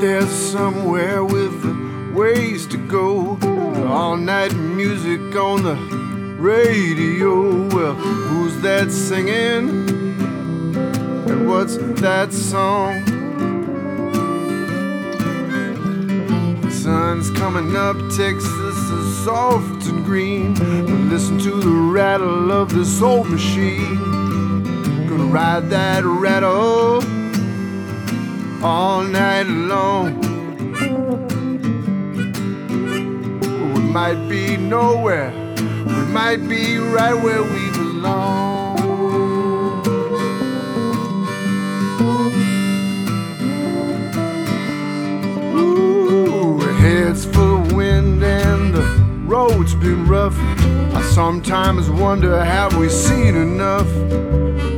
there somewhere with ways to go. All night music on the radio. Well, who's that singing? And what's that song? The sun's coming up, Texas is soft and green. Listen to the rattle of this old machine. Gonna ride that rattle all night long. We might be nowhere, we might be right where we belong. Ooh, heads full of wind and the road's been rough. I sometimes wonder, have we seen enough?